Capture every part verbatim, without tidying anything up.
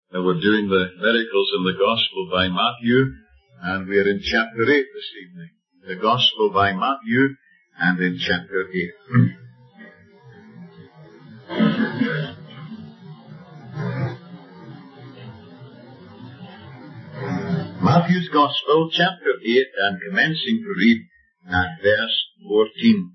Uh, we're doing the miracles in the Gospel by Matthew, and we're in chapter eight this evening. The Gospel by Matthew, and in chapter eight. Matthew's Gospel, chapter eight, and commencing to read at verse fourteen.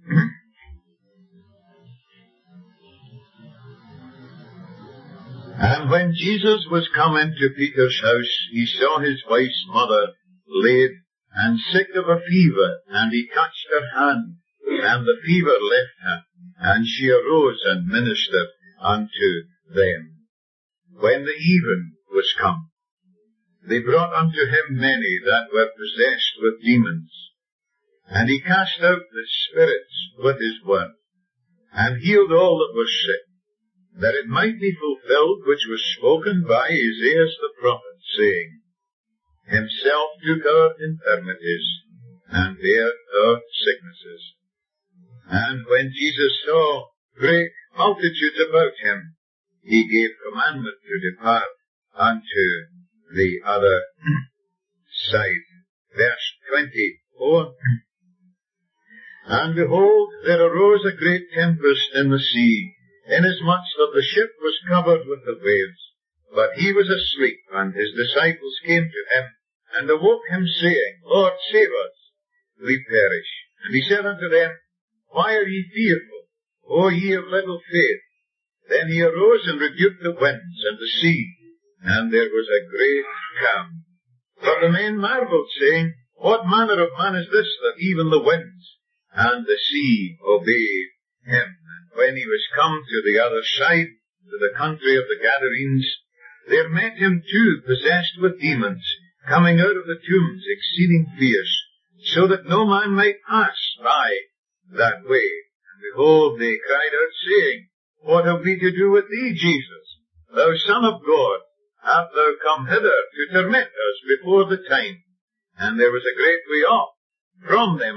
And when Jesus was come into Peter's house, he saw his wife's mother laid and sick of a fever, and he touched her hand, and the fever left her, and she arose and ministered unto them. When the even was come, they brought unto him many that were possessed with demons, and he cast out the spirits with his word, and healed all that were sick, that it might be fulfilled which was spoken by Isaiah the prophet, saying, Himself took our infirmities, and bare our sicknesses. And when Jesus saw great multitudes about him, he gave commandment to depart unto the other side. Verse twenty-four. And behold, there arose a great tempest in the sea, inasmuch that the ship was covered with the waves. But he was asleep, and his disciples came to him, and awoke him, saying, Lord, save us, we perish. And he said unto them, Why are ye fearful, O ye of little faith? Then he arose and rebuked the winds and the sea, and there was a great calm. But the men marveled, saying, What manner of man is this, that even the winds and the sea obey him? And when he was come to the other side, to the country of the Gadarenes, there met him two possessed with demons, coming out of the tombs, exceeding fierce, so that no man might pass by that way. And behold, they cried out, saying, What have we to do with thee, Jesus, thou Son of God? Art thou come hither to torment us before the time? And there was a great way off from them,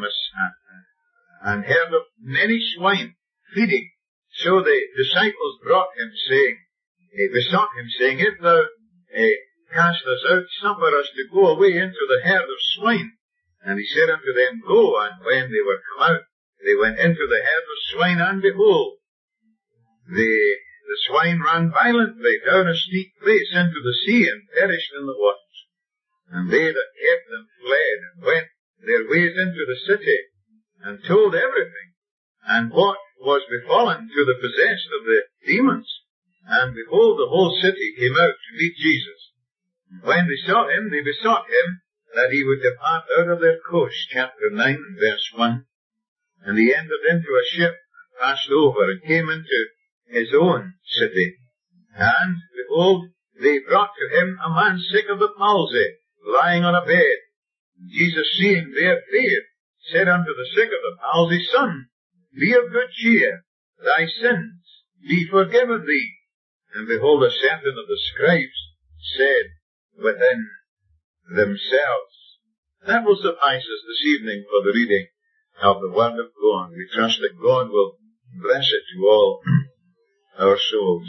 and heard of many swine feeding. So the disciples brought him, saying, They besought him, saying, If thou eh, cast us out, suffer us to go away into the herd of swine. And he said unto them, Go. And when they were come out, they went into the herd of swine, and behold, the, the swine ran violently down a steep place into the sea, and perished in the waters. And they that kept them fled, and went their ways into the city, and told everything, and what was befallen to the possessed of the demons. And behold, the whole city came out to meet Jesus. And when they saw him, they besought him that he would depart out of their coast. Chapter nine, verse one. And he entered into a ship, and passed over, and came into his own city. And behold, they brought to him a man sick of the palsy, lying on a bed. And Jesus, seeing their faith, said unto the sick of the palsy, Son, be of good cheer, thy sins be forgiven thee. And behold, a certain of the scribes said within themselves. That will suffice us this evening for the reading of the Word of God. We trust that God will bless it to all our souls.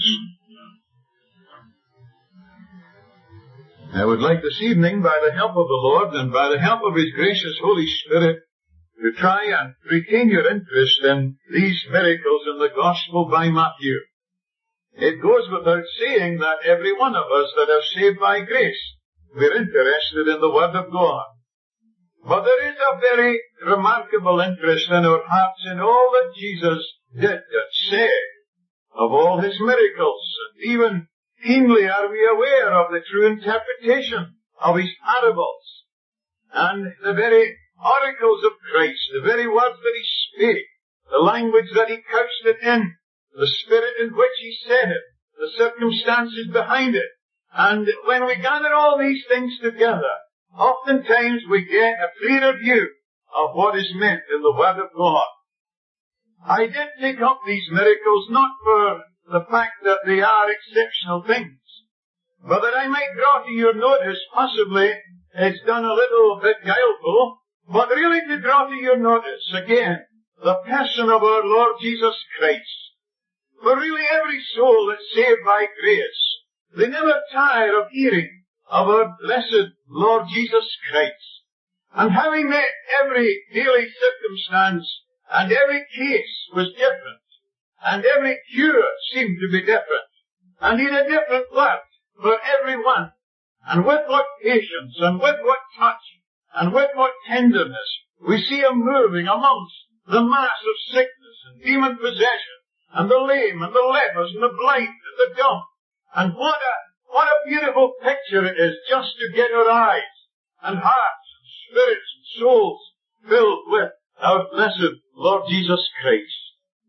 I would like this evening, by the help of the Lord and by the help of His gracious Holy Spirit, to try and retain your interest in these miracles in the Gospel by Matthew. It goes without saying that every one of us that are saved by grace, we're interested in the Word of God. But there is a very remarkable interest in our hearts in all that Jesus did and said, of all His miracles. And even keenly are we aware of the true interpretation of His parables, and the very oracles of Christ, the very words that He spake, the language that He couched it in, the spirit in which He said it, the circumstances behind it. And when we gather all these things together, oftentimes we get a clearer view of what is meant in the Word of God. I did take up these miracles not for the fact that they are exceptional things, but that I might draw to your notice, possibly it's done a little bit guileful, but really to draw to your notice again the person of our Lord Jesus Christ. For really every soul that's saved by grace They never tire of hearing of our blessed Lord Jesus Christ, and how He met every daily circumstance, and every case was different, and every cure seemed to be different, and He had a different word for every one, and with what patience, and with what touch, and with what tenderness we see Him moving amongst the mass of sickness and demon possession, and the lame, and the lepers, and the blind, and the dumb. And what a, what a beautiful picture it is just to get our eyes, and hearts, and spirits, and souls filled with our blessed Lord Jesus Christ.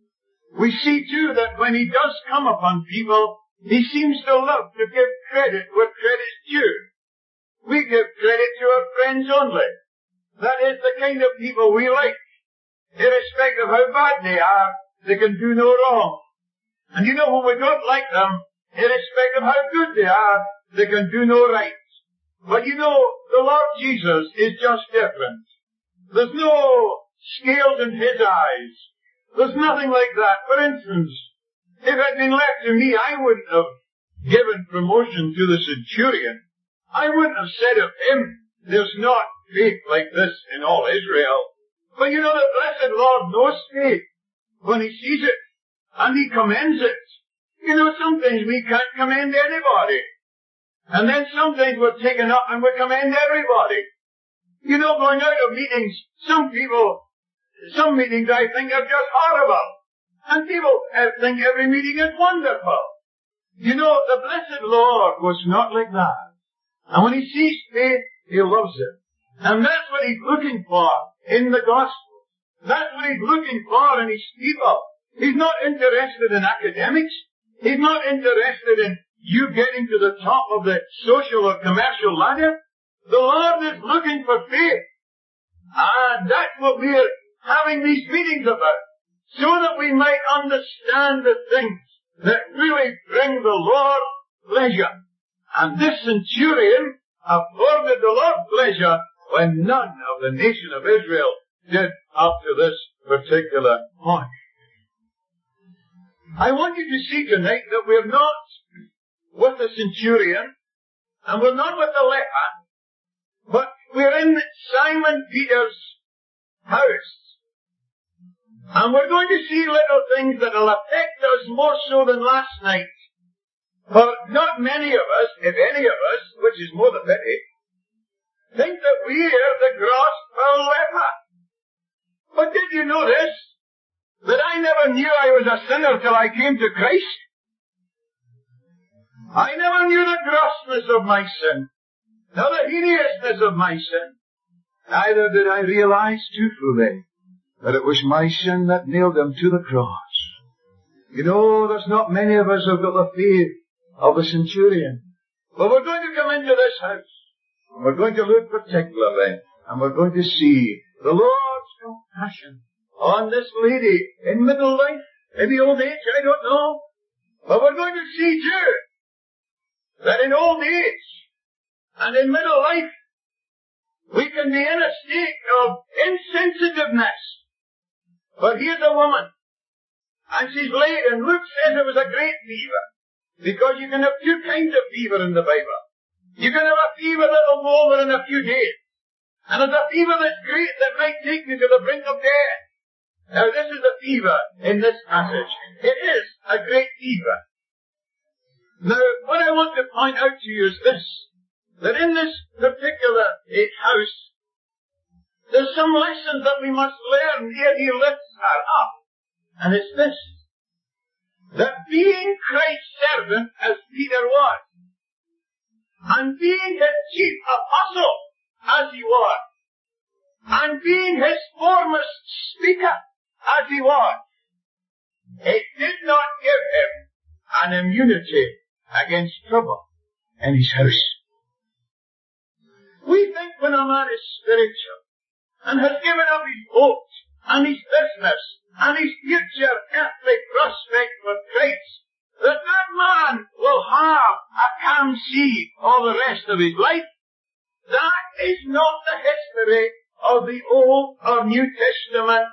We see too that when He does come upon people, He seems to love to give credit where credit's due. We give credit to our friends only. That is the kind of people we like. Irrespective of how bad they are, they can do no wrong. And you know, when we don't like them, irrespective of how good they are, they can do no right. But you know, the Lord Jesus is just different. There's no scales in His eyes. There's nothing like that. For instance, if it had been left to me, I wouldn't have given promotion to the centurion. I wouldn't have said of him, there's not faith like this in all Israel. But you know, the blessed Lord knows faith when He sees it, and He commends it. You know, sometimes we can't commend anybody. And then sometimes we're taken up and we commend everybody. You know, going out of meetings, some people, some meetings I think are just horrible. And people uh, think every meeting is wonderful. You know, the blessed Lord was not like that. And when He sees faith, He loves it. And that's what He's looking for in the gospel. That's what He's looking for in His people. He's not interested in academics. He's not interested in you getting to the top of the social or commercial ladder. The Lord is looking for faith. And that's what we're having these meetings about. So that we might understand the things that really bring the Lord pleasure. And this centurion afforded the Lord pleasure when none of the nation of Israel did up to this particular point. I want you to see tonight that we're not with the centurion, and we're not with the leper, but we're in Simon Peter's house. And we're going to see little things that will affect us more so than last night. For not many of us, if any of us, which is more the pity, think that we're the gross foul leper. But did you notice that I never knew I was a sinner till I came to Christ? I never knew the grossness of my sin, nor the hideousness of my sin. Neither did I realize too fully that it was my sin that nailed Him to the cross. You know, there's not many of us who've got the faith of the centurion. But we're going to come into this house, and we're going to look particularly, and we're going to see the Lord's compassion on this lady in middle life, maybe old age, I don't know. But we're going to see too, that in old age and in middle life, we can be in a state of insensitiveness. But here's a woman, and she's laid, and Luke says it was a great fever, because you can have two kinds of fever in the Bible. You can have a fever that'll go over in a few days, and there's a fever that's great that might take you to the brink of death. Now this is a fever in this passage. It is a great fever. Now, what I want to point out to you is this, that in this particular house, there's some lessons that we must learn ere He lifts her up. And it's this, that being Christ's servant, as Peter was, and being His chief apostle, as he was, and being His foremost speaker, as he was, it did not give Him an immunity against trouble in His house. We think when a man is spiritual, and has given up his hopes, and his business, and his future earthly prospect for Christ, that that man will have a calm sea all the rest of his life. That is not the history of the Old or New Testament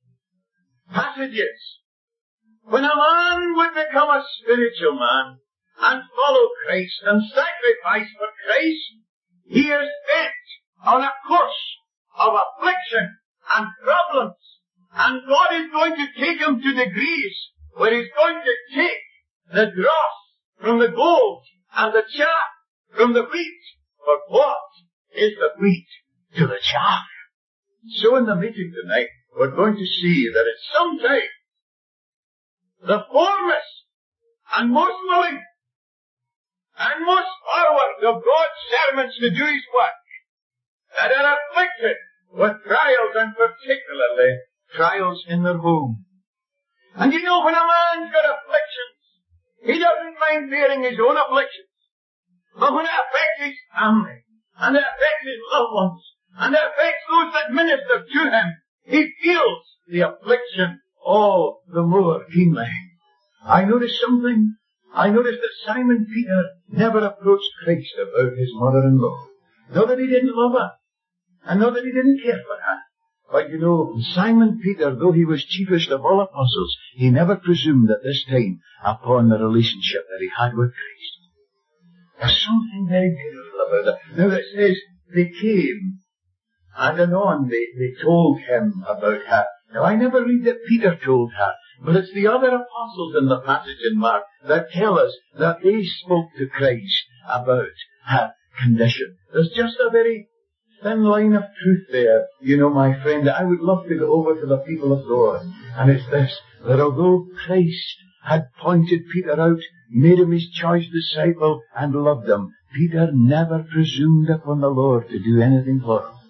passages. When a man would become a spiritual man, and follow Christ and sacrifice for Christ, he is bent on a course of affliction and problems. And God is going to take him to degrees where he's going to take the dross from the gold and the chaff from the wheat. But what is the wheat to the chaff? So in the meeting tonight, we're going to see that at some time, the foremost and most willing and most forward of God's servants to do his work, that are afflicted with trials, and particularly trials in their home. And you know, when a man's got afflictions, he doesn't mind bearing his own afflictions. But when it affects his family, and it affects his loved ones, and it affects those that minister to him, he feels the affliction all the more keenly. I noticed something. I noticed that Simon Peter never approached Christ about his mother-in-law. Not that he didn't love her, and not that he didn't care for her. But you know, Simon Peter, though he was chiefest of all apostles, he never presumed at this time upon the relationship that he had with Christ. There's something very beautiful about that. Now it says, they came, and anon they, they told him about her. Now I never read that Peter told her, but it's the other apostles in the passage in Mark that tell us that they spoke to Christ about her condition. There's just a very thin line of truth there, you know, my friend, that I would love to go over to the people of God. And it's this, that although Christ had pointed Peter out, made him his choice disciple, and loved him, Peter never presumed upon the Lord to do anything for him.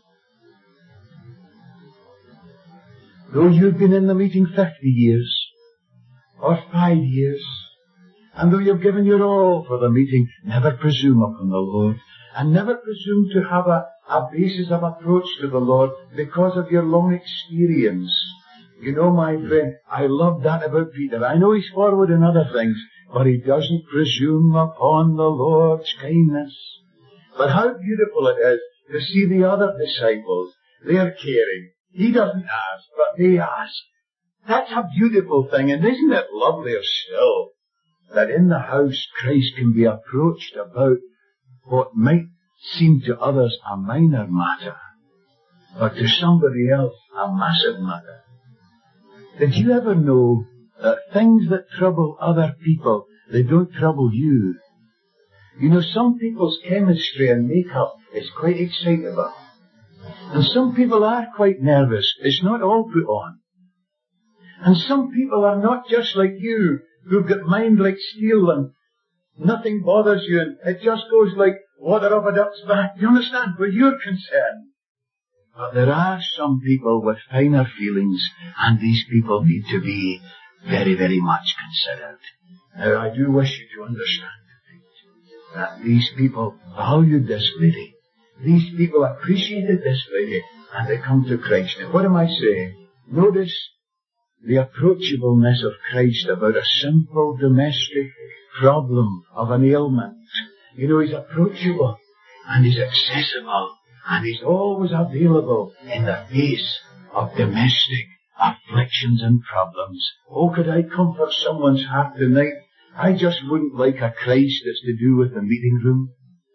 Though you've been in the meeting fifty years, or five years, and though you've given your all for the meeting, never presume upon the Lord, and never presume to have a, a basis of approach to the Lord because of your long experience. You know, my friend, I love that about Peter. I know he's forward in other things, but he doesn't presume upon the Lord's kindness. But how beautiful it is to see the other disciples. They're caring. He doesn't ask, but they ask. That's a beautiful thing, and isn't it lovelier still that in the house Christ can be approached about what might seem to others a minor matter, but to somebody else a massive matter. Did you ever know that things that trouble other people, they don't trouble you? You know, some people's chemistry and makeup is quite excitable. And some people are quite nervous. It's not all put on. And some people are not just like you, who've got mind like steel and nothing bothers you, and it just goes like water off a duck's back. You understand? Where you're concerned. But there are some people with finer feelings, and these people need to be very, very much considered. Now, I do wish you to understand that these people valued this lady. These people appreciated this lady, and they come to Christ. Now, what am I saying? Notice the approachableness of Christ about a simple domestic problem of an ailment. You know, he's approachable, and he's accessible, and he's always available in the face of domestic afflictions and problems. Oh, could I comfort someone's heart tonight? I just wouldn't like a Christ that's to do with the meeting room.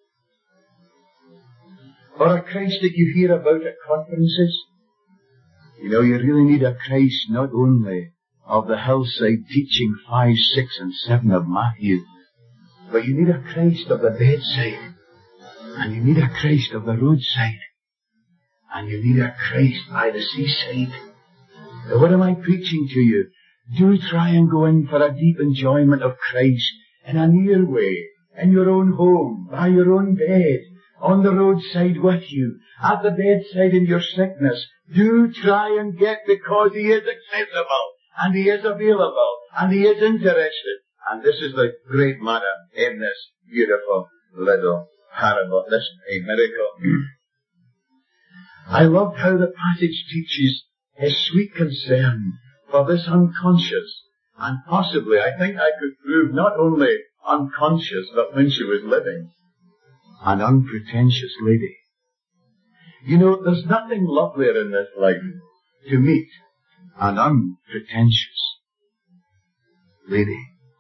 Or a Christ that you hear about at conferences. You know, you really need a Christ not only of the hillside teaching five, six, and seven of Matthew, but you need a Christ of the bedside, and you need a Christ of the roadside, and you need a Christ by the seaside. Now, what am I preaching to you? Do try and go in for a deep enjoyment of Christ in a near way, in your own home, by your own bed, on the roadside with you, at the bedside in your sickness. Do try and get, because he is accessible, and he is available, and he is interested. And this is the great matter in this beautiful little parable. Listen, a miracle. I loved how the passage teaches his sweet concern for this unconscious, and possibly, I think I could prove, not only unconscious, but when she was living, an unpretentious lady. You know, there's nothing lovelier in this life to meet an unpretentious lady.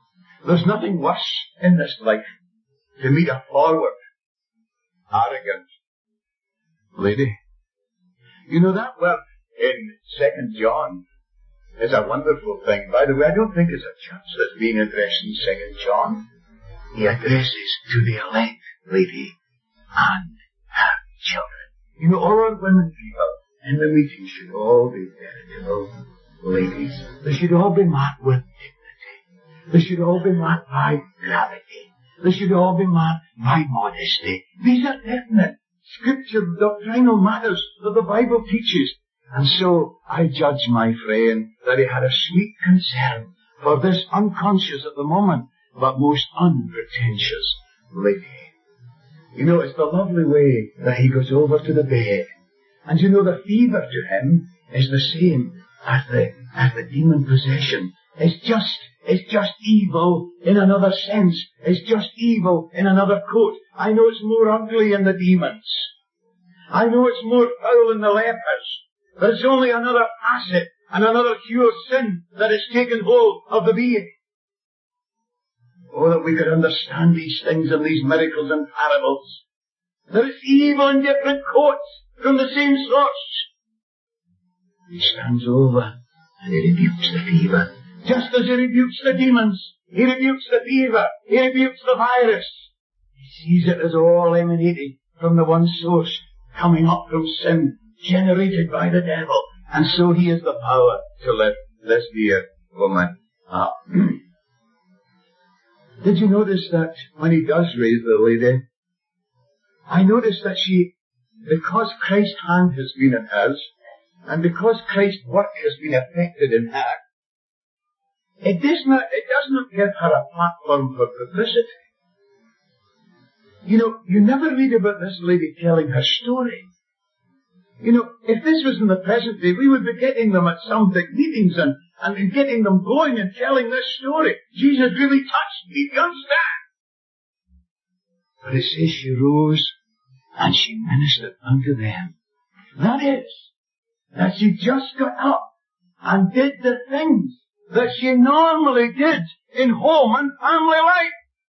There's nothing worse in this life to meet a forward, arrogant lady. You know, that word in Second John is a wonderful thing. By the way, I don't think it's a church that's being addressed in Second John. He addresses to the elect lady and her children. You know, all our women people in the meeting should all be veritable ladies. They should all be marked with dignity. They should all be marked by gravity. They should all be marked by modesty. These are definite scripture doctrinal matters that the Bible teaches. And so I judge my friend that he had a sweet concern for this unconscious at the moment, but most unpretentious lady. You know, it's the lovely way that he goes over to the bed. And you know, the fever to him is the same as the, as the demon possession. It's just, it's just evil in another sense. It's just evil in another coat. I know it's more ugly in the demons. I know it's more foul in the lepers. But it's only another facet and another hue of sin that has taken hold of the being. Oh, that we could understand these things and these miracles and parables. There is evil in different coats from the same source. He stands over and he rebukes the fever. Just as he rebukes the demons, he rebukes the fever, he rebukes the virus. He sees it as all emanating from the one source, coming up from sin, generated by the devil. And so he has the power to lift this dear woman up. Did you notice that when he does raise the lady, I noticed that she, because Christ's hand has been in hers, and because Christ's work has been effected in her, it does not, it does not give her a platform for publicity. You know, you never read about this lady telling her story. You know, if this was in the present day, we would be getting them at some big meetings and, and getting them going and telling this story. Jesus really touched me, do you understand? But it says she rose and she ministered unto them. That is, that she just got up and did the things that she normally did in home and family life.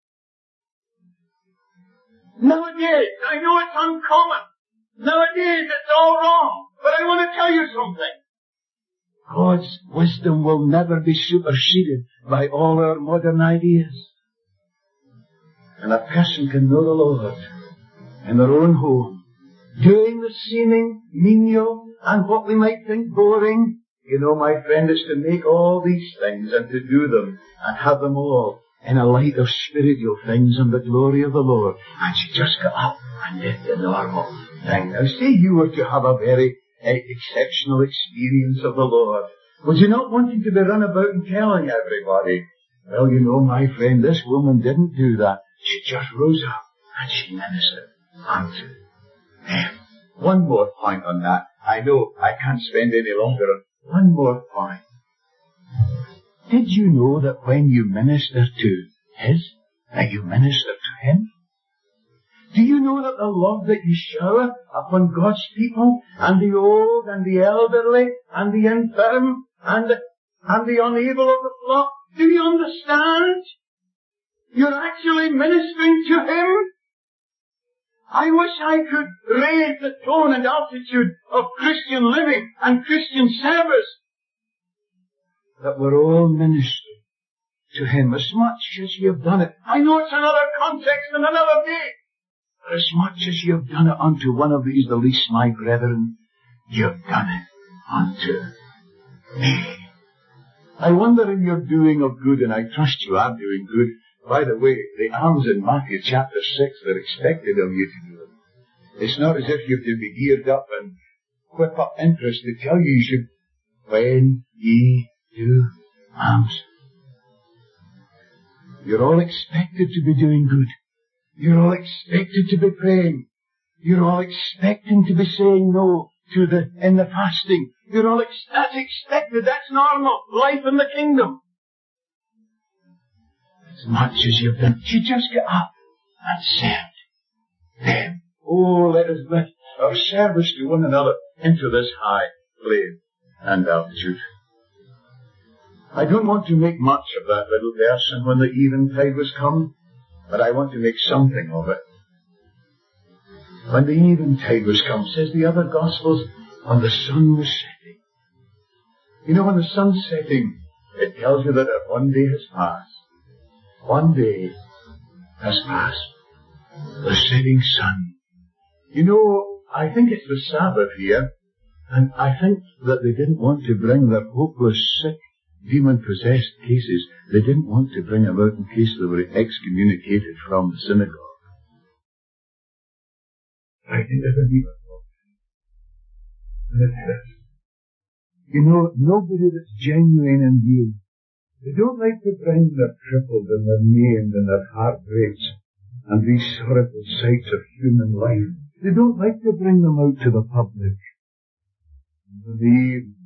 Nowadays, I know it's uncommon. Nowadays, it's all wrong. But I want to tell you something. God's wisdom will never be superseded by all our modern ideas. And a person can know the Lord in their own home, doing the seeming menial and what we might think boring. You know, my friend, is to make all these things and to do them and have them all in a light of spiritual things and the glory of the Lord. And she just got up and did the normal thing. Now, say you were to have a very uh, exceptional experience of the Lord. Would you not want him to be run about and telling everybody? Well, you know, my friend, this woman didn't do that. She just rose up and she ministered unto them. One more point on that. I know I can't spend any longer on one more point. Did you know that when you minister to His, that you minister to Him? Do you know that the love that you shower upon God's people, and the old, and the elderly, and the infirm, and the, and the unable of the flock, do you understand? You're actually ministering to Him. I wish I could raise the tone and altitude of Christian living and Christian service, that we're all ministering to Him as much as you've done it. I know it's another context and another day, but as much as you've done it unto one of these, the least my brethren, you've done it unto me. I wonder in your doing of good, and I trust you are doing good. By the way, the alms in Matthew chapter six, they're expected of you to do them. It's not as if you have to be geared up and whip up interest to tell you you should, when ye do alms. You're all expected to be doing good. You're all expected to be praying. You're all expecting to be saying no to the, in the fasting. You're all, ex- that's expected, that's normal, life in the kingdom. As much as you've done, you just get up and serve them. Oh, let us lift our service to one another into this high plane and altitude. I don't want to make much of that little verse, and when the eventide was come, but I want to make something of it. When the eventide was come, says the other Gospels, when the sun was setting. You know, when the sun's setting, it tells you that one day has passed. One day has passed. The setting sun. You know, I think it's the Sabbath here, and I think that they didn't want to bring their hopeless, sick, demon-possessed cases. They didn't want to bring them out in case they were excommunicated from the synagogue. I think there's a deeper thought. And it is. You know, nobody that's genuine in you, they don't like to bring their crippled and their maimed and their heartbreaks and these sorrowful sights of human life. They don't like to bring them out to the public. Believe.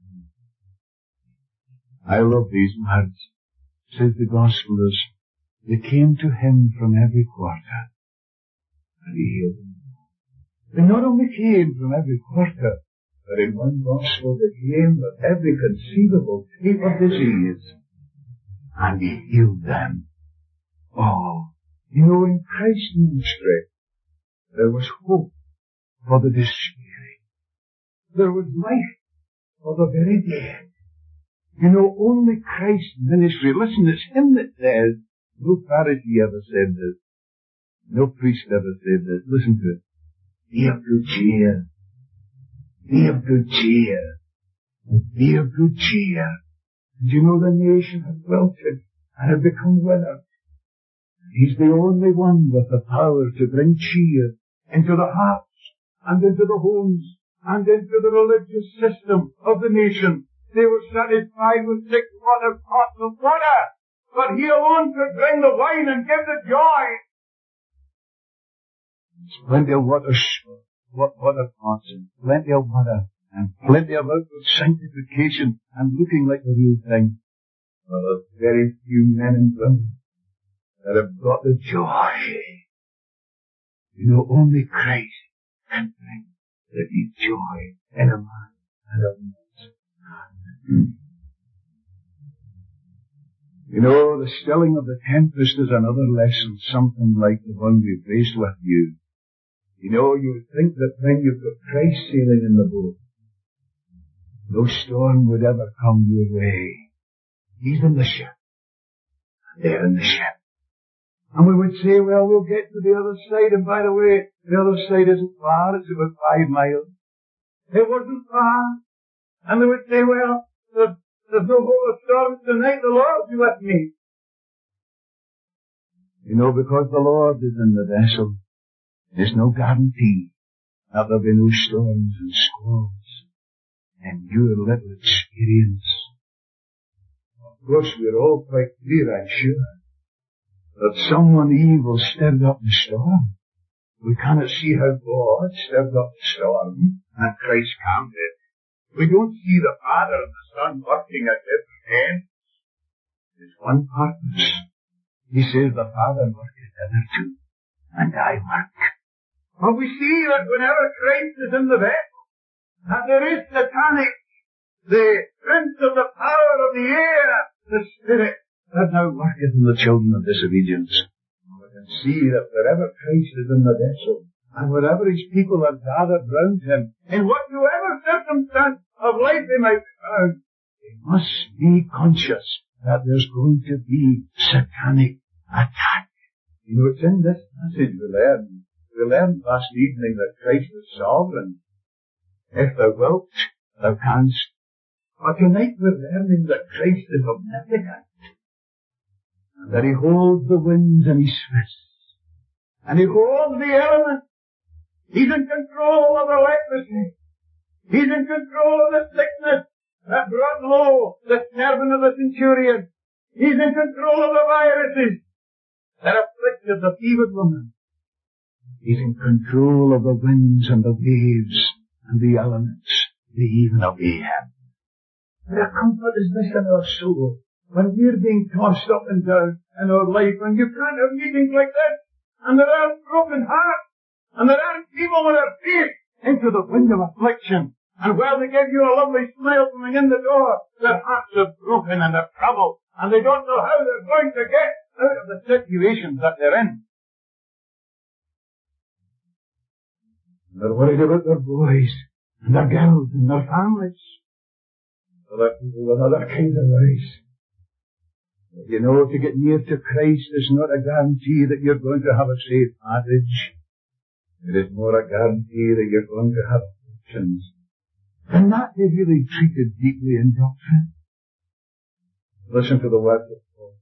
I love these words. Says the Gospelers, they came to him from every quarter, and he healed them. They not only came from every quarter, but in one Gospel they came with every conceivable type of disease, and he healed them. Oh, you know, in Christ's ministry, there was hope for the despairing. There was life for the very dead. You know, only Christ's ministry. Listen, it's him that says, no Pharisee ever said this. No priest ever said this. Listen to it. Be of good cheer. Be of good cheer. Be of good cheer. And you know, the nation had wilted and had become withered. He's the only one with the power to bring cheer into the hearts and into the homes and into the religious system of the nation. They were satisfied with six water pots of water, but he alone could bring the wine and give the joy. Plenty of water, water pots and plenty of water and plenty of outward sanctification and looking like the real thing. Well, there's very few men and women that have got the joy. You know, only Christ can bring the deep joy in a man and a woman. You know, the stilling of the tempest is another lesson, something like the one we've raised with you. You know, you would think that when you've got Christ sailing in the boat, no storm would ever come your way. He's in the ship. They're in the ship. And we would say, well, we'll get to the other side, and by the way, the other side isn't far, it's about five miles. It wasn't far. And they would say, well, there's, there's no hope of storms tonight, the Lord be with me. You know, because the Lord is in the vessel, there's no guarantee that there'll be no storms and squalls in your little experience. Of course, we're all quite clear, I'm sure, that someone evil stirred up the storm. We cannot see how God stirred up the storm and Christ calmed it. We don't see the Father and the Son working at different ends. There's one purpose. He says the Father worketh hitherto, and I work. But we see that whenever Christ is in the vessel, that there is Satanic, the prince of the power of the air, the spirit that now worketh in the children of disobedience. We can see that wherever Christ is in the vessel, and wherever his people are gathered round him, in whatsoever circumstance of life they might be found, they must be conscious that there's going to be satanic attack. You know, it's in this passage we learned. We learned last evening that Christ is sovereign. If thou wilt, thou canst. But tonight we're learning that Christ is omnipotent, and that he holds the winds in his fists, and he holds the elements. He's in control of the leprosy. He's in control of the sickness that brought low the servant of the centurion. He's in control of the viruses that afflicted the fevered woman. He's in control of the winds and the waves and the elements. They even obey him. The comfort is this in our soul when we're being tossed up and down in our life, and you can't have meetings like this, and there are broken hearts, and there are people with their face into the wind of affliction, And while they give you a lovely smile coming in the door, their hearts are broken and they're troubled, and they don't know how they're going to get out of the situation that they're in. They're worried about their boys, and their girls, and their families. Other people with other kinds of worries. But you know, to get near to Christ is not a guarantee that you're going to have a safe passage. It is more a guarantee that you're going to have options. And that they really treated deeply in doctrine. Listen to the words of Paul.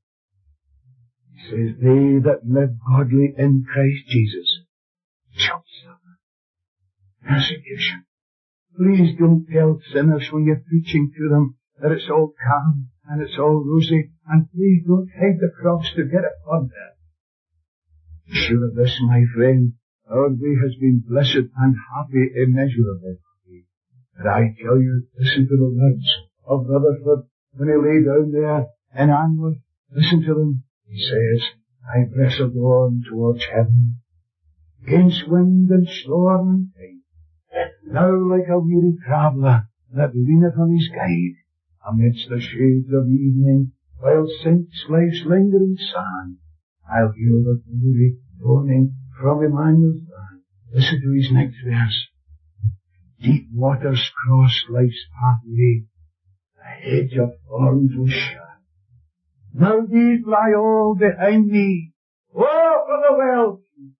He says, they that live godly in Christ Jesus shall suffer persecution. Please don't tell sinners when you're preaching to them that it's all calm and it's all rosy, and please don't hide the cross to get it on there. Be sure of this, my friend, our way has been blessed and happy immeasurably. But I tell you, listen to the words of Rutherford when he lay down there in anguish. Listen to them. He says, I press along towards heaven, against wind and storm and tide, now like a weary traveller that leaneth on his guide, amidst the shades of evening, while sinks life's lingering sand, I'll hear the glory dawning from Emmanuel's land. Listen to his next verse. Deep waters cross life's pathway, a hedge of thorns was shut. Now these lie all behind me. Oh, for the well!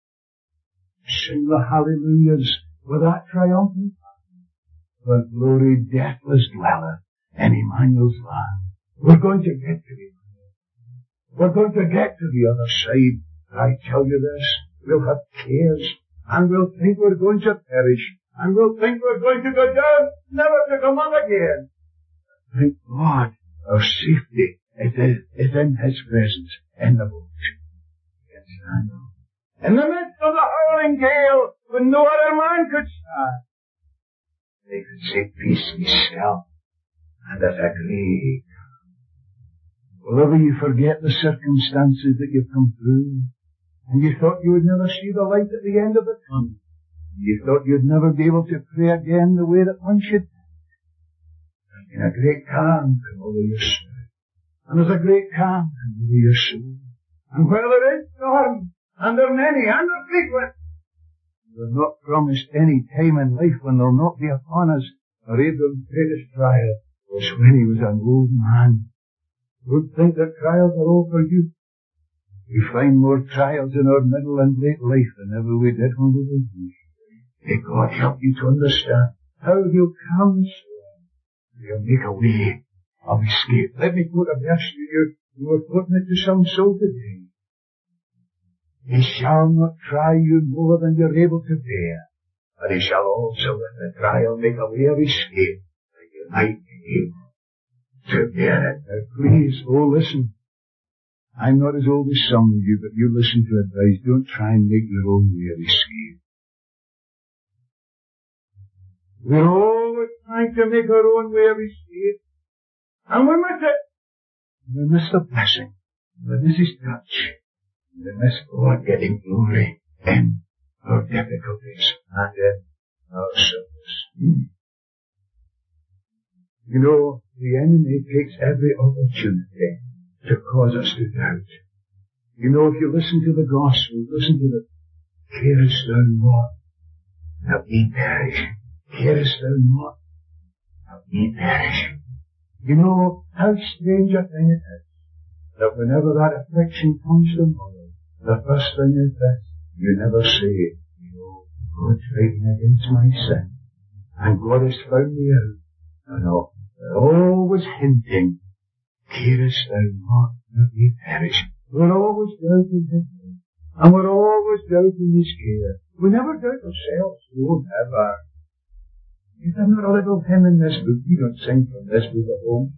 Sing the hallelujahs with that triumphant hand. For glory deathless dwelleth in Emmanuel's land. We're going to get to Emmanuel. We're going to get to the other side. I tell you this, we'll have cares, and we'll think we're going to perish. And we'll think we're going to go down, never to come up again. Thank God, our safety is, is in His presence in the boat. Yes, I know. In the midst of the howling gale, when no other man could stand, they could say, peace be still, and that a great calm. Whenever you forget the circumstances that you've come through, and you thought you would never see the light at the end of the tunnel, you thought you'd never be able to pray again the way that once you did. There's been a great calm come over your spirit. And there's a great calm come over your soul. And where there is storm, and there are many, and they're frequent, we're not promised any time in life when they'll not be upon us. For Abraham's greatest trial was when he was an old man. Don't think that trials are all for you. We find more trials in our middle and late life than ever we did when we were youth. May God help you to understand how He'll calm the storm. He'll make a way of escape. Let me quote a verse to you. You were quoting it to some soul today. He shall not try you more than you're able to bear, but He shall also with the trial make a way of escape that you might be able to bear it. Now please, oh listen. I'm not as old as some of you, but you listen to advice. Don't try and make your own way of escape. We're always trying to make our own way of escape. And we miss it. We miss the blessing. We miss His touch. We miss God getting glory in our difficulties and in our service. Hmm. You know, the enemy takes every opportunity to cause us to doubt. You know, if you listen to the gospel, listen to the carest thou not that we perish. Carest thou not that we perish. You know how strange a thing it is that whenever that affliction comes to mother, the first thing is this: you never say, you know, God's fighting against my sin, and God has found me out. No, no, they're always hinting, carest thou not that we perish. We're always doubting His will, and we're always doubting His care. We never doubt ourselves. Oh, never. Is there not a little hymn in this book? You don't sing from this book at home.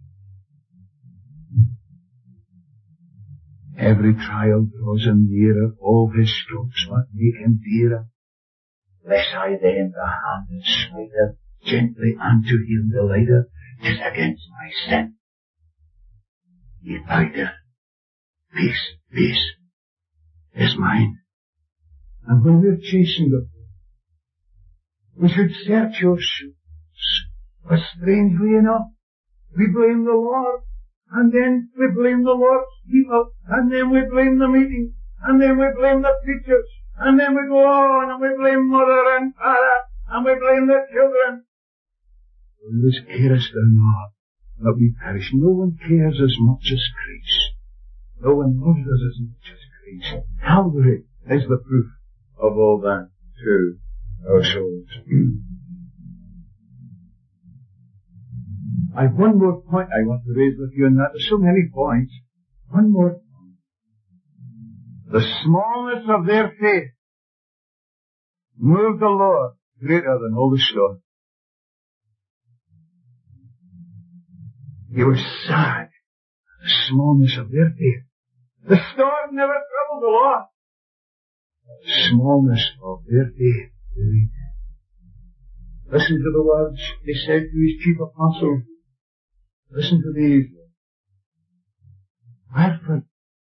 Every trial draws Him nearer, all His strokes must make Him dearer. Bless I then the hand that smiteth, gently unto Him delighteth, 'tis against my sin. He fighteth, peace, peace is mine. And when we're chasing the we should search your soul. But strangely enough, we blame the Lord, and then we blame the Lord's people, and then we blame the meeting, and then we blame the preachers, and then we go on and we blame mother and father, and we blame the children. This carest thou not that we perish. No one cares as much as Christ. No one loves us as much as Christ. Calvary is the proof of all that to our souls. I've one more point I want to raise with you, and that there's so many points. One more point. The smallness of their faith moved the Lord greater than all the storm. He was sad at the smallness of their faith. The storm never troubled the Lord. The smallness of their faith. Listen to the words he said to his chief apostle. Listen to these. Wherefore,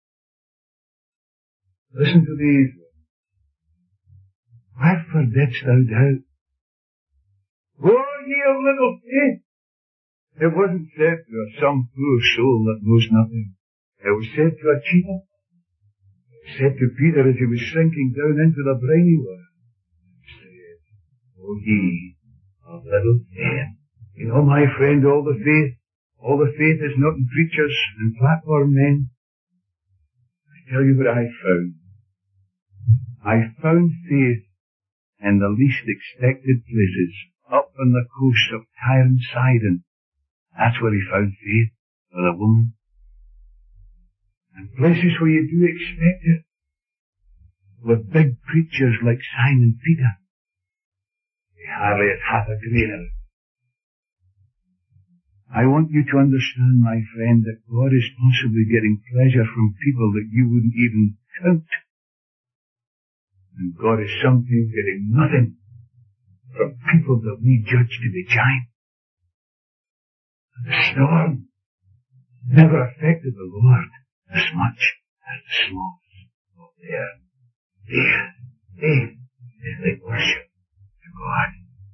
listen to these. Wherefore didst thou doubt? O ye of little faith! It wasn't said to some poor soul that knows nothing. It was said to a chief apostle. It was said to Peter as he was shrinking down into the briny water. It said, O ye of little faith! You know, my friend, all the faith All the faith is not in preachers and platform men. I tell you what I found. I found faith in the least expected places, up on the coast of Tyre and Sidon. That's where he found faith for the woman. And places where you do expect it, with big preachers like Simon Peter. He hardly had half a grain of it. I want you to understand, my friend, that God is possibly getting pleasure from people that you wouldn't even count. And God is sometimes getting nothing from people that we judge to be giant. The storm never affected the Lord as much as the smallness of their faith. Faith is like worship to God.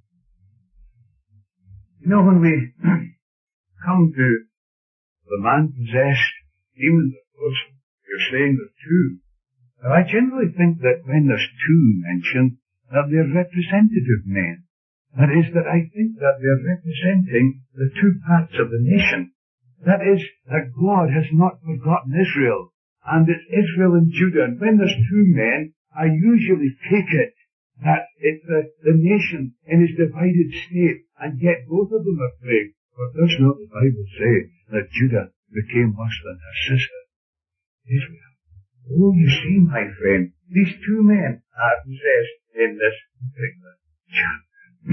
You know, when we come to the man possessed demons, of course, you're saying there's two. Now, I generally think that when there's two mentioned, that they're representative men. That is, that I think that they're representing the two parts of the nation. That is, that God has not forgotten Israel, and it's Israel and Judah. And when there's two men, I usually take it that it's the, the nation in its divided state, and yet both of them are plagued. But does not the Bible say that Judah became worse than her sister, Israel? Oh, you see, my friend, these two men are possessed in this particular chapter.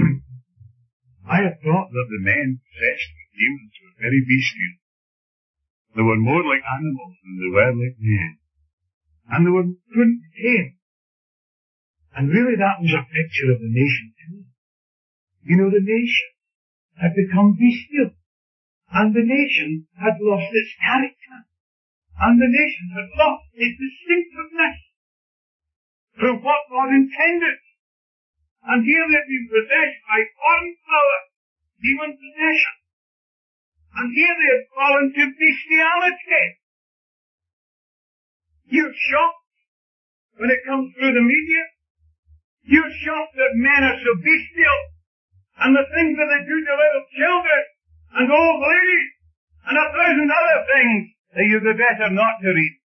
I had thought that the men possessed with demons were very bestial. They were more like animals than they were like men. And they were couldn't tame. And really that was a picture of the nation too. You know, the nation had become bestial. And the nation had lost its character. And the nation had lost its distinctiveness from what God intended. And here they've been possessed by foreign power, demon possession. And here they have fallen to bestiality. You're shocked when it comes through the media. You're shocked that men are so bestial. And the things that they do to little children and old ladies and a thousand other things that you'd be better not to read.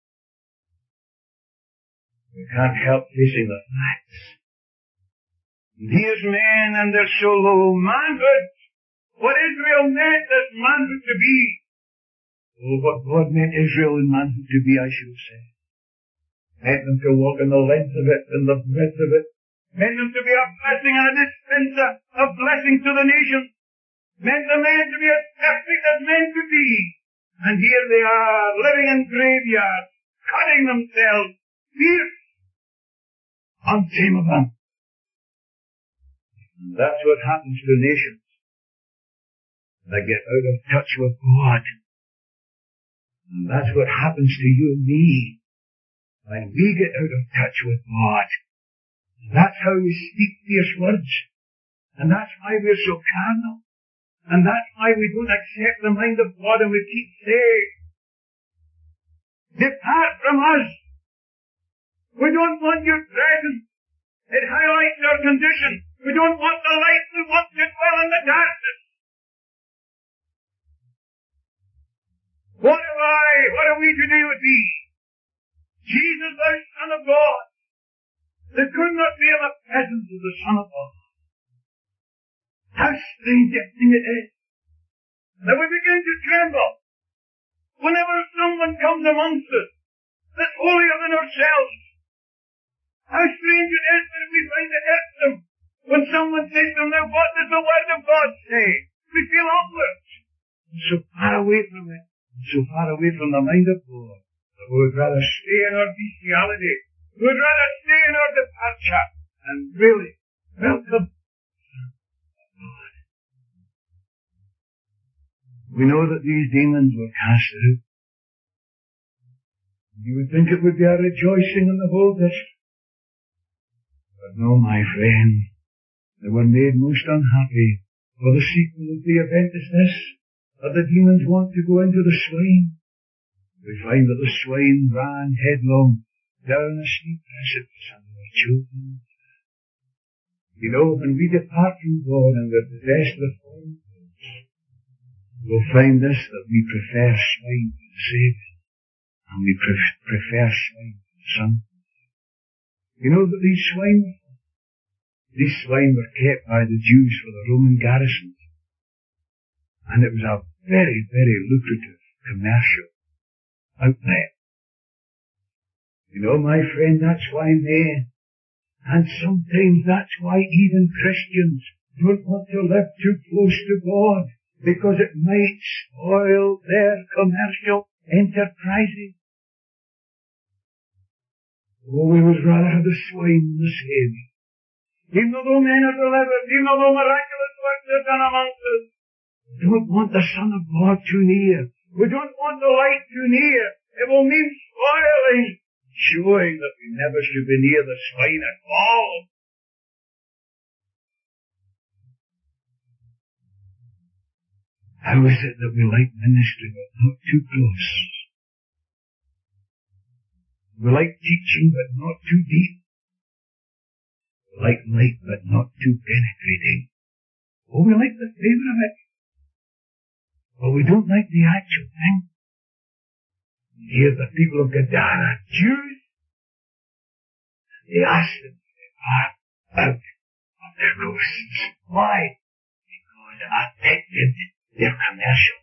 We can't help facing the facts. And here's men and they're so low. Manhood. What Israel meant this manhood to be. Oh, what God meant Israel and manhood to be, I should say. Meant them to walk in the length of it and the breadth of it. Meant them to be a blessing and a dispenser of blessing to the nation. Meant the men to be as perfect as men could be. And here they are, living in graveyards, cutting themselves, fierce, untamable. And that's what happens to nations. They get out of touch with God. And that's what happens to you and me when we get out of touch with God. That's how we speak fierce words. And that's why we're so carnal. And that's why we don't accept the mind of God and we keep saying, depart from us. We don't want your presence. It highlights our condition. We don't want the light. We want to dwell in the darkness. What am I? What are we to do with thee? Jesus, thou Son of God. There could not be in the presence of the Son of God. How strange a thing it is that we begin to tremble whenever someone comes amongst us that's holier than ourselves. How strange it is that we find it irksome when someone says to them, now what does the Word of God say? We feel awkward. So far away from it, so far away from the mind of God, that we would rather stay in our bestiality. We would rather stay in our departure and really welcome God. We know that these demons were cast out. You would think it would be a rejoicing in the whole district. But no, my friend, they were made most unhappy, for the sequel of the event is this, that the demons want to go into the swine. We find that the swine ran headlong down a steep precipice and they were chosen. You know, when we depart from God and we're possessed with fallen thoughts, we'll find this, that we prefer swine to the Saviour, and we pre- prefer swine to the Son. You know that these swine, these swine were kept by the Jews for the Roman garrisons. And it was a very, very lucrative commercial outlet. You know, my friend, that's why men, and sometimes that's why even Christians don't want to live too close to God, because it might spoil their commercial enterprises. Oh, we would rather have the swine than the Saviour. Even though men are delivered, even though miraculous works are done amongst us, we don't want the Son of God too near. We don't want the light too near. It will mean spoiling, showing that we never should be near the swine at all. How is it that we like ministry but not too close? We like teaching but not too deep. We like light but not too penetrating. Oh, we like the favour of it, but we don't like the actual thing. Here the people of Gadara, Jews, they asked them to depart out of their coasts. Why? Because it affected their commercial.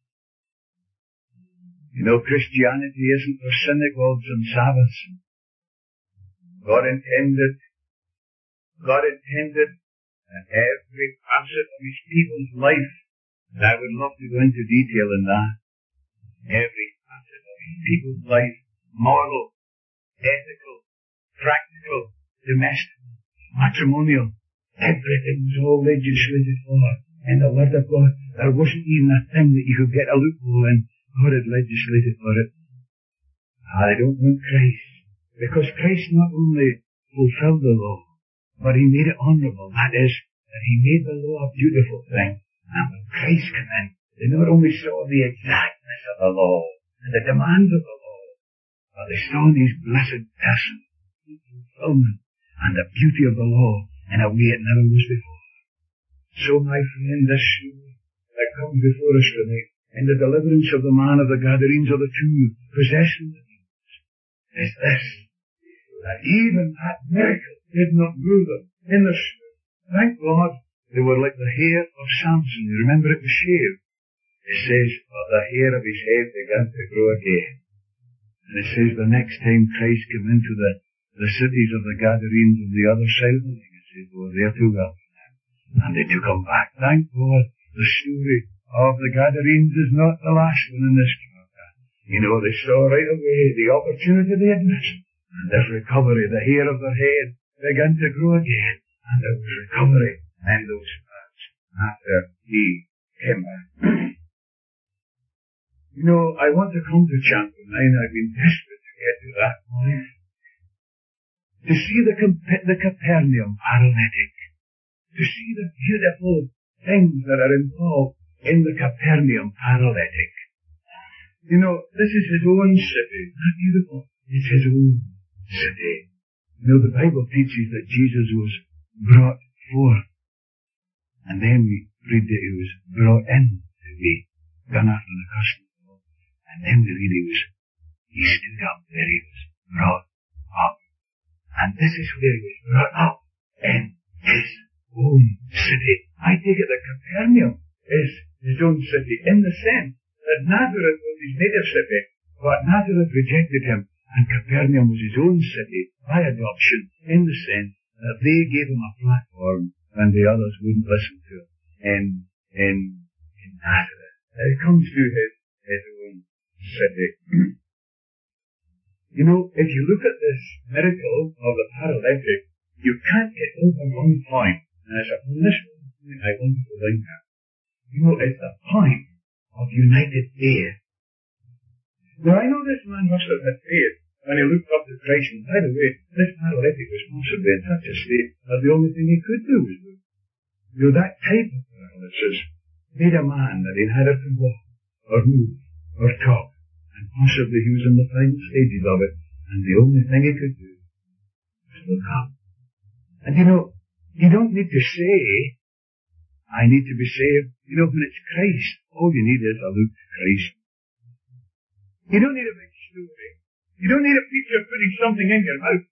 You know, Christianity isn't for synagogues and Sabbaths. God intended, God intended that every facet of His people's life, and I would love to go into detail in that, every facet of His people's life, moral, ethical, practical, domestic, matrimonial, everything was all legislated for in the Word of God. There wasn't even a thing that you could get a loophole in. God had legislated for it. I don't want Christ, because Christ not only fulfilled the law, but He made it honourable. That is, that He made the law a beautiful thing. And when Christ came in, they not only saw the exactness of the law and the demands of the law, but they saw His blessed person, the fulfillment and the beauty of the law in a way it never was before. So, my friend, this that comes before us tonight, in the deliverance of the man of the Gadarenes, or the two possessing the demons, is this, that even that miracle did not move them in the spirit. Thank God, they were like the hair of Samson. You remember it was shaved. It says, well, the hair of his head began to grow again. And it says the next time Christ came into the, the cities of the Gadarenes on the other side of the lake, it says, well, they're too well for them. And they took him back. Thank God, the story of the Gadarenes is not the last one in this chapter. You know, they saw right away the opportunity they had missed. And this recovery, the hair of their head began to grow again. And there was recovery in those parts after he came back. You know, I want to come to chapter nine. I've been desperate to get to that point. To see the, the Capernaum paralytic. To see the beautiful things that are involved in the Capernaum paralytic. You know, this is his own city. Isn't that beautiful? It's his own city. You know, the Bible teaches that Jesus was brought forth. And then we read that he was brought in to be done after the custom. And then we read he was, he stood up there, he was brought up. And this is where he was brought up, in his own city. I take it that Capernaum is his own city, in the sense that Nazareth was his native city, but Nazareth rejected him, and Capernaum was his own city by adoption, in the sense that they gave him a platform when the others wouldn't listen to him in, in, in Nazareth. It comes to his, his own city. You know, if you look at this miracle of the paralytic, you can't get over one point. And it's upon this point I want to link at. You know, it's the point of united faith. Now, I know this man must have had faith when he looked up to Christ. And by the way, this paralytic was possibly in such a state that the only thing he could do was look. You know, that type of paralysis made a man that he had to walk, or move, or talk. And possibly he was in the final stages of it, and the only thing he could do was look up. And you know, you don't need to say, I need to be saved. You know, when it's Christ, all you need is a look to Christ. You don't need a big story. You don't need a preacher putting something in your mouth.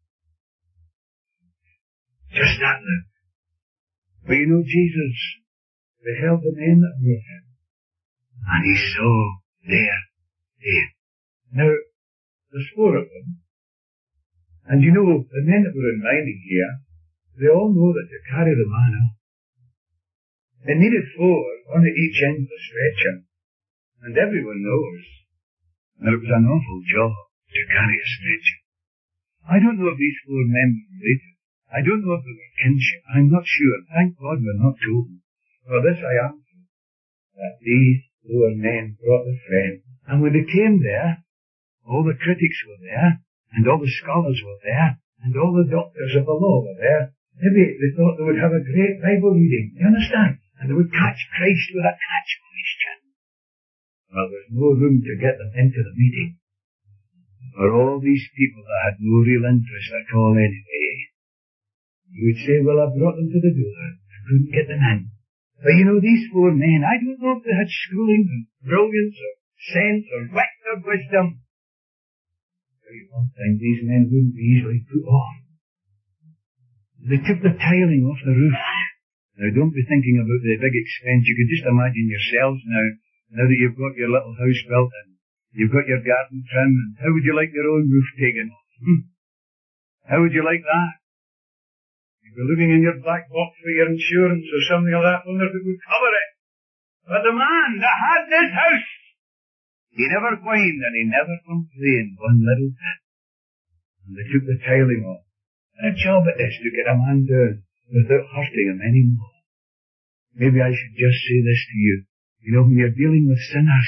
Just that look. But you know, Jesus beheld the men that were with him, and he saw their faith. Now, there's four of them. And you know, the men that were in mining here, they all know that to carry the man up, it needed four on each end of the stretcher. And everyone knows that it was an awful job to carry a stretcher. I don't know if these four men were related. I don't know if they were kinship. I'm not sure. Thank God we're not told. For this I am told, that these four men brought the friend. And when they came there, all the critics were there, and all the scholars were there, and all the doctors of the law were there. Maybe they thought they would have a great Bible reading. You understand? And they would catch Christ with a catch question. Well, there's no room to get them into the meeting. For all these people that had no real interest at all anyway. You would say, well, I brought them to the door. I couldn't get them in. But you know, these four men, I don't know if they had schooling or brilliance or sense or wit or wisdom. One thing, these men wouldn't be easily put off. They took the tiling off the roof. Now don't be thinking about the big expense. You can just imagine yourselves now, now that you've got your little house built and you've got your garden trim, and how would you like your own roof taken off? Hmm? How would you like that? You'd be looking in your black box for your insurance or something like that, wonder if it would cover it. But the man that had this house, he never whined and he never complained one little bit. And they took the tiling off. And a job it is to get a man down without hurting him any more. Maybe I should just say this to you. You know, when you're dealing with sinners,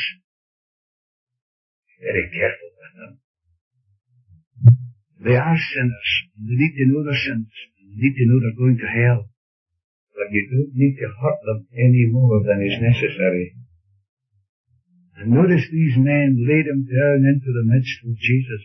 be very careful with them. They are sinners, and they need to know their sins, and they need to know they're going to hell. But you don't need to hurt them any more than is necessary. And notice these men laid him down into the midst of Jesus.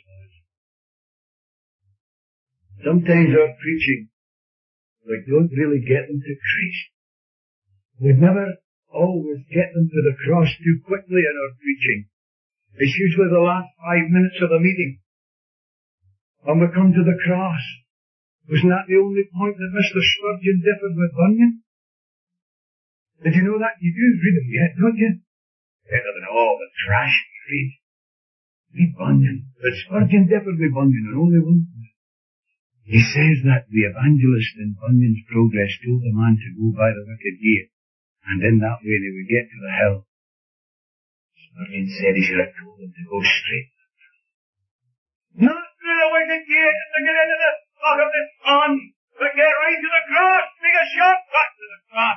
Sometimes our preaching, we don't really get them to Christ. We never always get them to the cross too quickly in our preaching. It's usually the last five minutes of the meeting. When we come to the cross, wasn't that the only point that Mister Spurgeon differed with Bunyan? Did you know that? You do read him yet, don't you? Better than all the trash you read. Read Bunyan. But Spurgeon differed with Bunyan on only one point. He says that the evangelist in Bunyan's Progress told the man to go by the wicket gate, and in that way they would get to the hill. Spurgeon said he should have told him to go straight. Not through the wicket gate and to get into the spot of the sun, but get right to the cross, make a shortcut to the cross.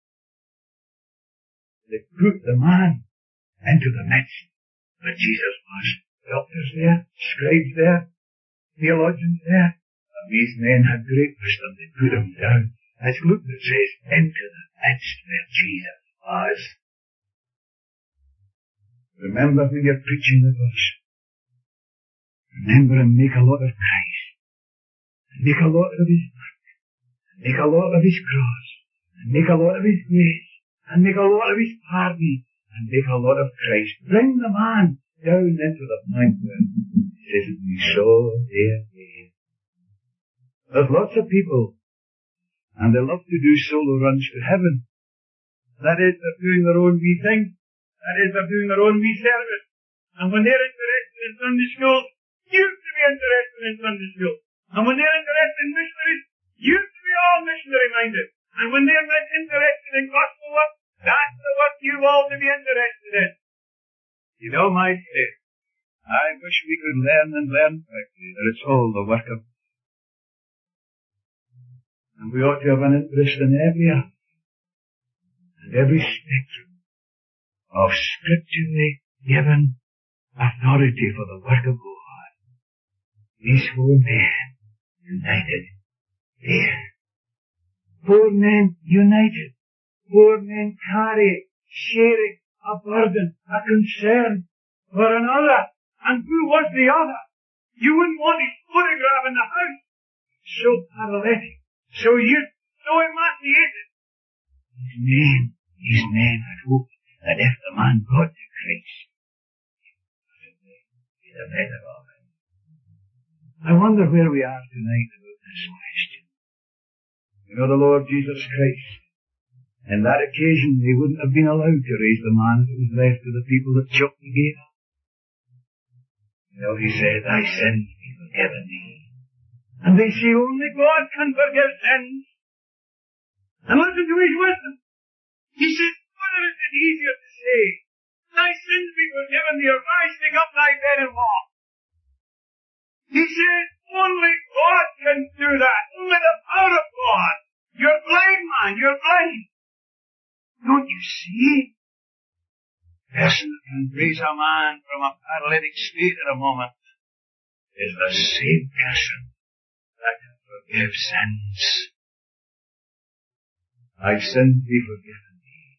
They put the man into the midst where Jesus was. Doctors there, scribes there, theologians there. And these men had great wisdom. They put him down. As Luke that says, into the That's where Jesus was. Remember when you're preaching the gospel, remember and make a lot of Christ. And make a lot of His work. And make a lot of His cross. And make a lot of His grace. And make a lot of His pardon. And make a lot of Christ. Bring the man down into the point where He says, we saw their way. There's lots of people, and they love to do solo runs to heaven. That is, they're doing their own wee thing. That is, they're doing their own wee service. And when they're interested in Sunday school, you used to be interested in Sunday school. And when they're interested in missionaries, you used to be all missionary-minded. And when they're interested in gospel work, that's the work you all to be interested in. You know, my dear, I wish we could learn and learn quickly that it's all the work of God. And we ought to have an interest in every art and every spectrum of scripturally given authority for the work of God. These four men united there. Four men united. Four men carrying, sharing a burden, a concern for another. And who was the other? You wouldn't want his photograph in the house. So paralytic, so used, so emaciated. These men, these men had hoped that if the man got to Christ, he would be the better of it. I wonder where we are tonight about this question. You know, the Lord Jesus Christ, in that occasion, they wouldn't have been allowed to raise the man if it was left to the people that chopped the gate up. You know, He said, thy sins be forgiven thee. And they say only God can forgive sins. And listen to His wisdom. He says, whether is it easier to say, thy sins be forgiven thee, or rise, take up thy bed and walk? He says, only God can do that. Only the power of God. You're blind, man. You're blind. Don't you see? The person that can raise a man from a paralytic state in a moment is the same person that can forgive sins. Thy sins be forgiven thee.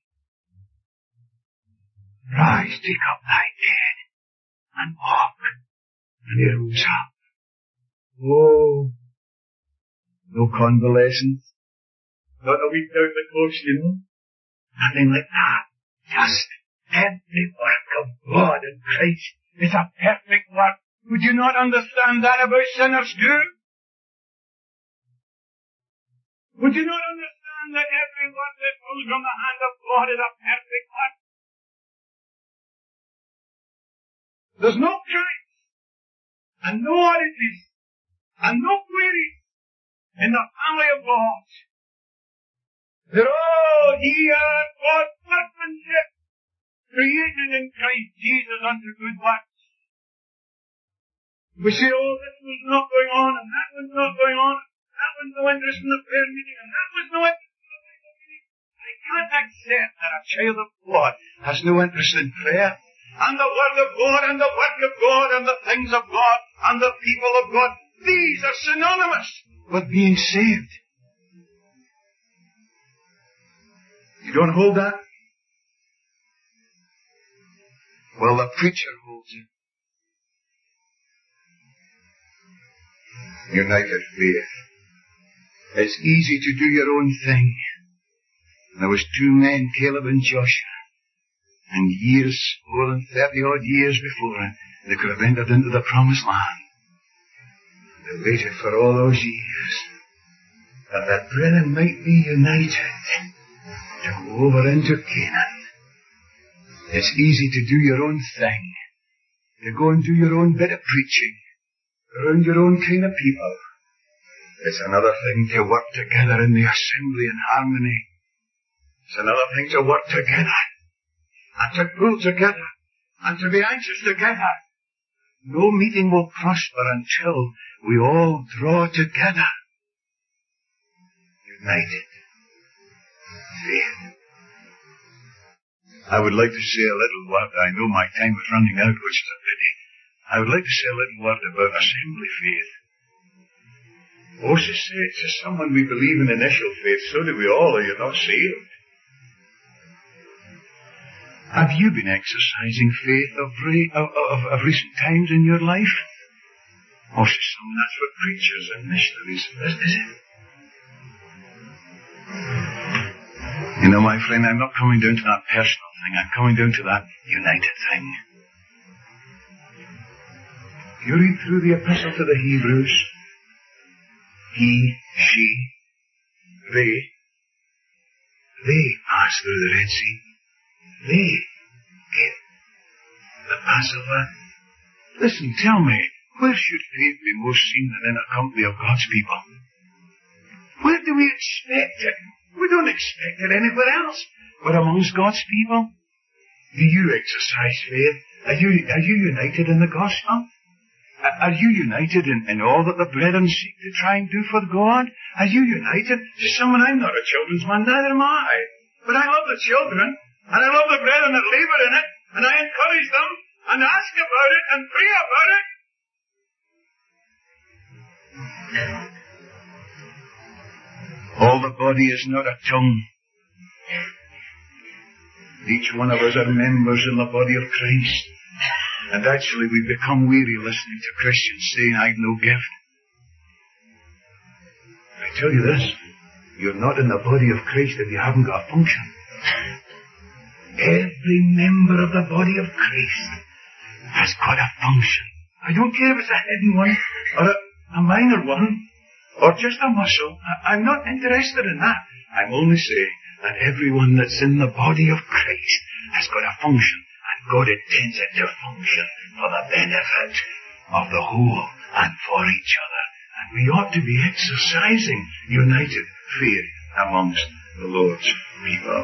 Rise, take up thy bed, and walk. And he rose up. Oh, no convalescence. Not a week down the course, you know. Nothing like that. Just every work of God in Christ is a perfect work. Would you not understand that about sinners too? Would you not understand that every word that comes from the hand of God is a perfect work? There's no cracks, and no oddities, and no queries in the family of God. They're all here, God's workmanship, created in Christ Jesus unto good works. We say, oh, this was not going on, and that was not going on, that was no interest in the prayer meeting, and that was no interest in the Bible meeting. I can't accept that a child of God has no interest in prayer, and the Word of God, and the work of God, and the things of God, and the people of God. These are synonymous with being saved. You don't hold that? Well, the preacher holds it. United faith. It's easy to do your own thing. There was two men, Caleb and Joshua, and years, more than thirty odd years before it, they could have entered into the promised land. They waited for all those years that their brethren might be united to go over into Canaan. It's easy to do your own thing, to go and do your own bit of preaching around your own kind of people. It's another thing to work together in the assembly in harmony. It's another thing to work together and to pull together and to be anxious together. No meeting will prosper until we all draw together. United. Faith. I would like to say a little word. I know my time is running out, which is a pity. I would like to say a little word about assembly faith. Also say to someone we believe in initial faith, so do we all, or you're not saved. Have you been exercising faith of, re- of, of, of recent times in your life? Or is it some, that's what preachers and missionaries, is, is it? You know, my friend, I'm not coming down to that personal thing. I'm coming down to that united thing. You read through the epistle to the Hebrews. He, she, they, they pass through the Red Sea. They get the Passover. Listen, tell me, where should faith be most seen than in a company of God's people? Where do we expect it? We don't expect it anywhere else but amongst God's people. Do you exercise faith? Are you, are you united in the gospel? Are you united in, in all that the brethren seek to try and do for God? Are you united? To someone, I'm not a children's man, neither am I. But I love the children, and I love the brethren that labour in it, and I encourage them, and ask about it, and pray about it. All the body is not a tongue. Each one of us are members in the body of Christ. And actually we become weary listening to Christians saying, I've no gift. I tell you this, you're not in the body of Christ if you haven't got a function. Every member of the body of Christ has got a function. I don't care if it's a hidden one, or a, a minor one, or just a muscle. I, I'm not interested in that. I'm only saying that everyone that's in the body of Christ has got a function. God intends it to function for the benefit of the whole and for each other. And we ought to be exercising united faith amongst the Lord's people.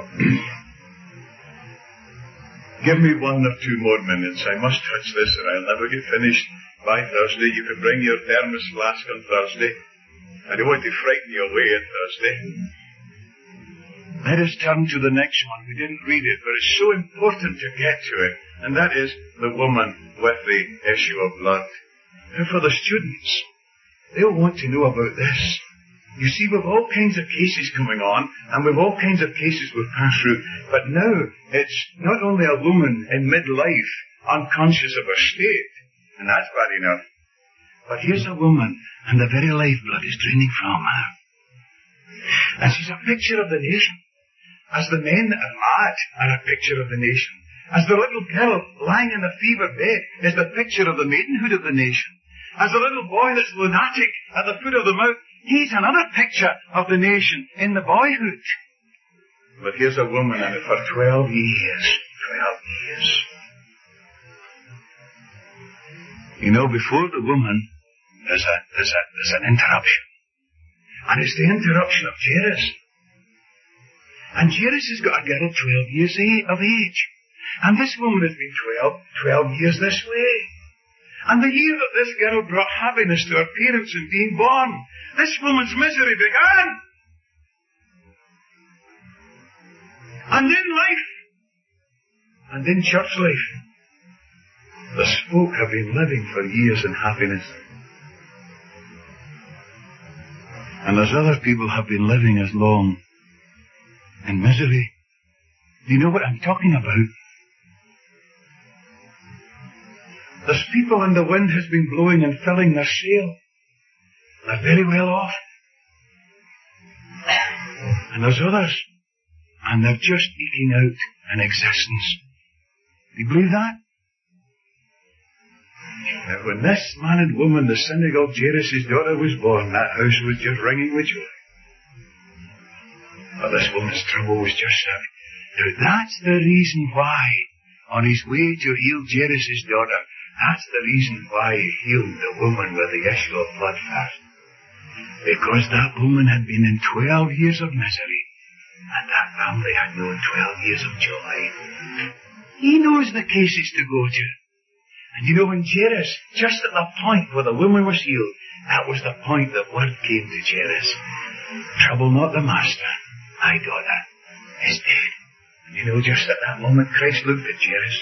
Give me one or two more minutes. I must touch this or I'll never get finished by Thursday. You can bring your thermos flask on Thursday. I don't want to frighten you away on Thursday. Let us turn to the next one. We didn't read it, but it's so important to get to it. And that is the woman with the issue of blood. Now for the students, they'll want to know about this. You see, we've all kinds of cases coming on, and we've all kinds of cases we've passed through. But now, it's not only a woman in midlife, unconscious of her state, and that's bad enough. But here's a woman, and the very lifeblood is draining from her. And she's a picture of the nation. As the men that are mad are a picture of the nation. As the little girl lying in the fever bed is the picture of the maidenhood of the nation. As the little boy that's lunatic at the foot of the mount, he's another picture of the nation in the boyhood. But here's a woman, and for twelve years, twelve years. You know, before the woman, there's a, there's a, there's an interruption. And it's the interruption of Jairus. And Jairus has got a girl twelve years of age. And this woman has been twelve, twelve years this way. And the year that this girl brought happiness to her parents in being born, this woman's misery began. And in life, and in church life, the folk have been living for years in happiness. And there's other people have been living as long in misery. Do you know what I'm talking about? There's people and the wind has been blowing and filling their sail. They're very well off. And there's others, and they're just eking out an existence. Do you believe that? Now, when this man and woman, the synagogue Jairus' daughter, was born, that house was just ringing with joy. But this woman's trouble was just starting. Now, that's the reason why, on his way to heal Jairus' daughter, that's the reason why he healed the woman with the issue of blood first. Because that woman had been in twelve years of misery, and that family had known twelve years of joy. He knows the cases to go to. And you know, when Jairus, just at the point where the woman was healed, that was the point that word came to Jairus. Trouble not the master. My daughter is dead. And you know, just at that moment, Christ looked at Jairus.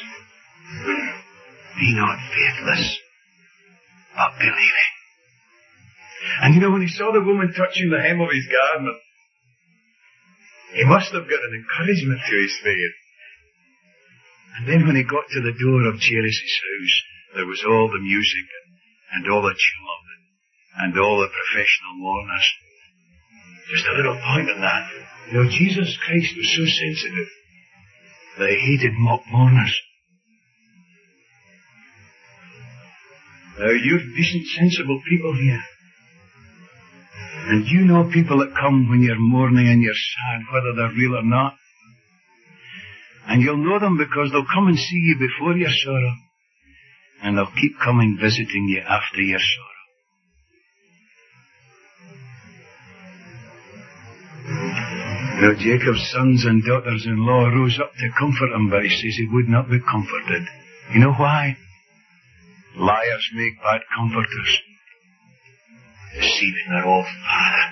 Be not faithless, but believing. And you know, when he saw the woman touching the hem of his garment, he must have got an encouragement to his faith. And then when he got to the door of Jairus' house, there was all the music and, and all the tumult and, and all the professional mourners. Just a little point on that. You know, Jesus Christ was so sensitive that he hated mock mourners. Now, you're decent, sensible people here. And you know people that come when you're mourning and you're sad, whether they're real or not. And you'll know them because they'll come and see you before your sorrow. And they'll keep coming visiting you after your sorrow. You know, Jacob's sons and daughters-in-law rose up to comfort him, but he says he would not be comforted. You know why? Liars make bad comforters, deceiving their own father.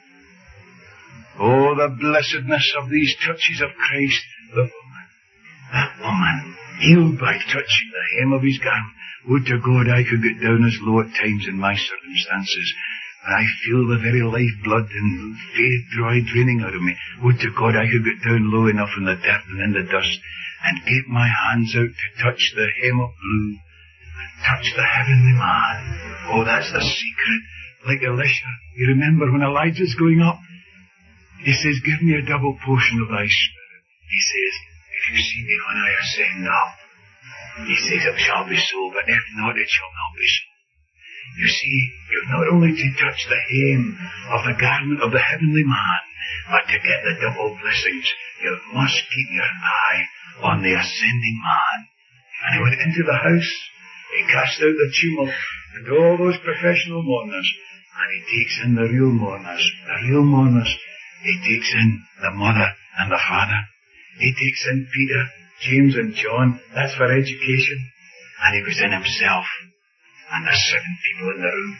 Oh, the blessedness of these touches of Christ. The woman, that woman, healed by touching the hem of his garment. Would to God I could get down as low at times in my circumstances. I feel the very lifeblood and faith dry draining out of me. Would to God I could get down low enough in the dirt and in the dust and get my hands out to touch the hem of blue and touch the heavenly man. Oh, that's the secret. Like Elisha, you remember when Elijah's going up? He says, give me a double portion of thy spirit. He says, if you see me when I ascend now, he says it shall be so, but if not, it shall not be so. You see, you've not only to touch the hem of the garment of the heavenly man, but to get the double blessings, you must keep your eye on the ascending man. And he went into the house, he cast out the tumult and all those professional mourners, and he takes in the real mourners, the real mourners. He takes in the mother and the father. He takes in Peter, James and John. That's for education. And he was in himself. And there's seven people in the room.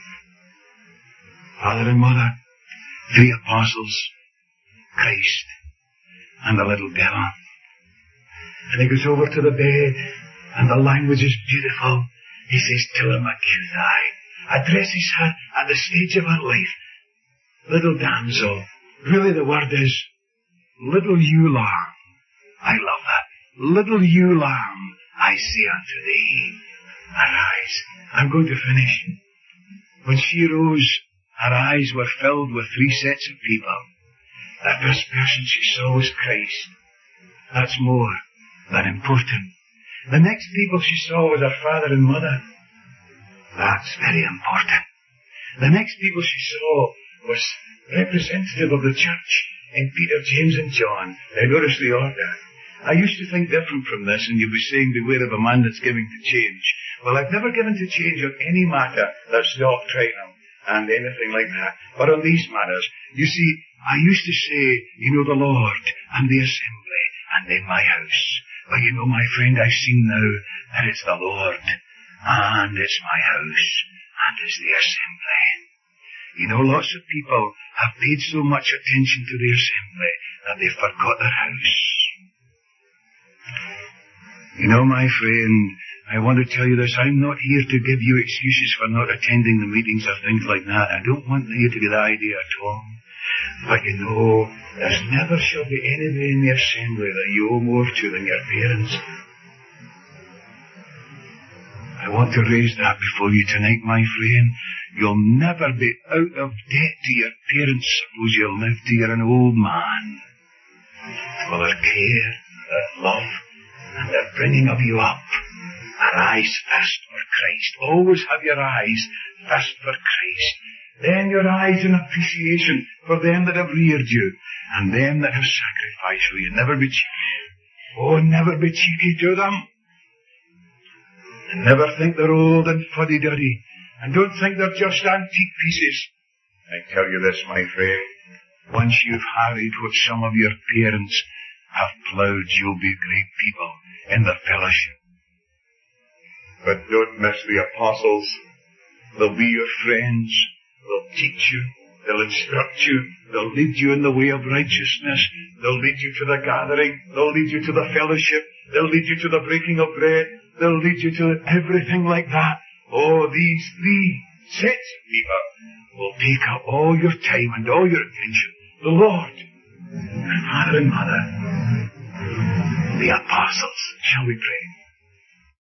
Father and mother, three apostles, Christ, and the little devil. And he goes over to the bed, and the language is beautiful. He says, Telemachuthai, addresses her at the stage of her life. Little damsel. Really the word is, little ewe lamb. I love that. Little ewe lamb, I say unto thee, arise. I'm going to finish. When she rose, her eyes were filled with three sets of people. The first person she saw was Christ. That's more than important. The next people she saw was her father and mother. That's very important. The next people she saw was representative of the church in Peter, James and John. Now notice the order. I used to think different from this, and you'll be saying, beware of a man that's giving to change. Well, I've never given to change on any matter that's doctrinal and anything like that. But on these matters, you see, I used to say, you know, the Lord and the assembly and then my house. But you know, my friend, I've seen now that it's the Lord and it's my house and it's the assembly. You know, lots of people have paid so much attention to the assembly that they forgot their house. You know, my friend, I want to tell you this. I'm not here to give you excuses for not attending the meetings or things like that. I don't want you to get the idea at all. But you know, there's never shall be anybody in the assembly that you owe more to than your parents. I want to raise that before you tonight, my friend. You'll never be out of debt to your parents, suppose you live till you're an old man. For their care, their love, and their bringing of you up. Arise first for Christ. Always have your eyes first for Christ. Then your eyes in appreciation for them that have reared you, and them that have sacrificed for you. Never be cheeky. Oh, never be cheeky to them. And never think they're old and fuddy-duddy. And don't think they're just antique pieces. I tell you this, my friend. Once you've harried what some of your parents have ploughed, you'll be great people in the fellowship. But don't miss the apostles. They'll be your friends. They'll teach you. They'll instruct you. They'll lead you in the way of righteousness. They'll lead you to the gathering. They'll lead you to the fellowship. They'll lead you to the breaking of bread. They'll lead you to everything like that. Oh, these three sets of people will take up all your time and all your attention. The Lord, your father and mother, the apostles. Shall we pray?